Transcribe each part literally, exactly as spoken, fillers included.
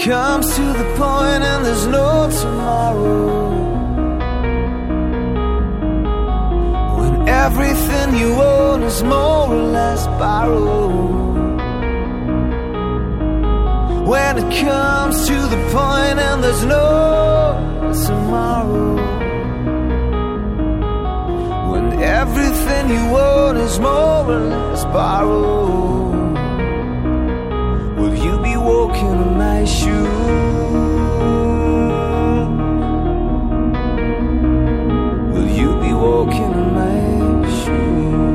comes to the point and there's no tomorrow, when everything you own is more or less borrowed, when it comes to the point and there's no tomorrow, when everything you own is more or less borrowed, will you be walking in my shoes? Will you be walking in my shoes?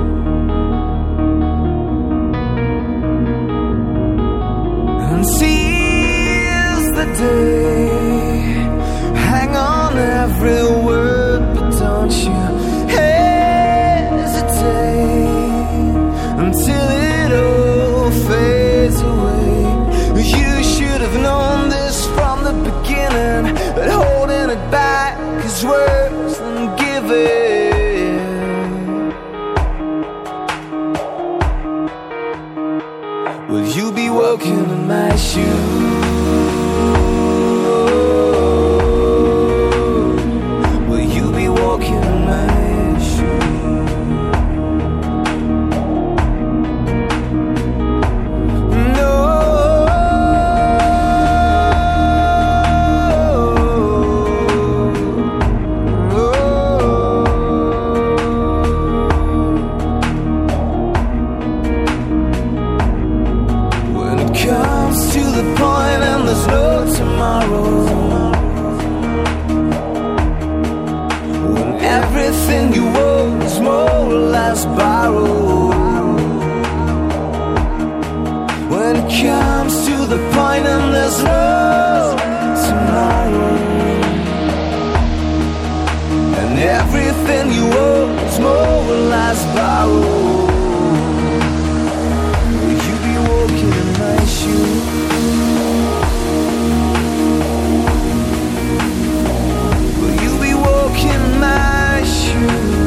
And seize the day, hang on every word, but don't you hesitate until it all fades away. You should have known this from the beginning, but holding it back is worse than giving. Will you be walking in my shoes? Will you be walking in my shoes? No. When it comes to the point and there's no tomorrow, when everything you own is more or less borrowed, when it comes to the point and there's no tomorrow, and everything you own is more or less borrowed, will you be walking in my shoes? Will you be walking in my shoes?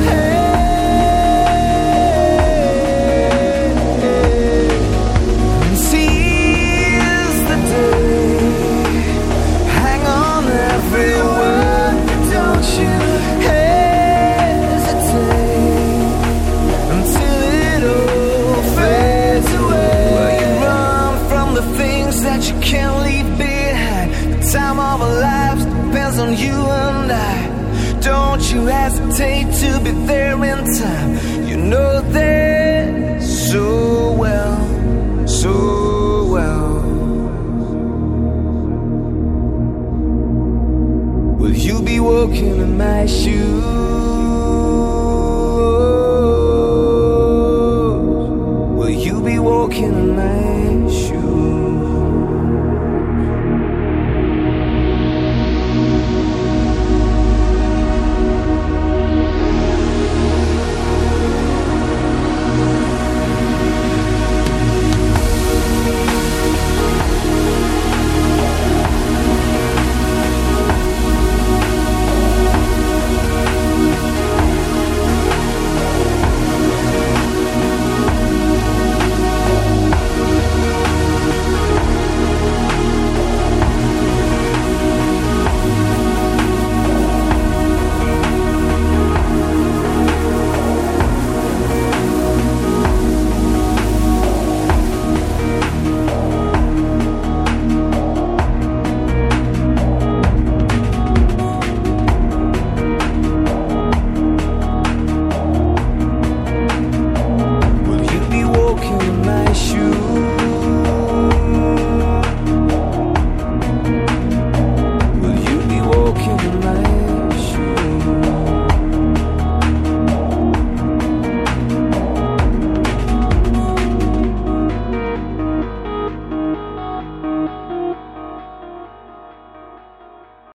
And seize the day, hang on every word, but don't you hesitate until it all fades away. Well, you run from the things that you can't leave behind. The time of our lives depends on you and I. Don't you hesitate to be there in time. You know that so well, so well. Will you be walking in my shoes?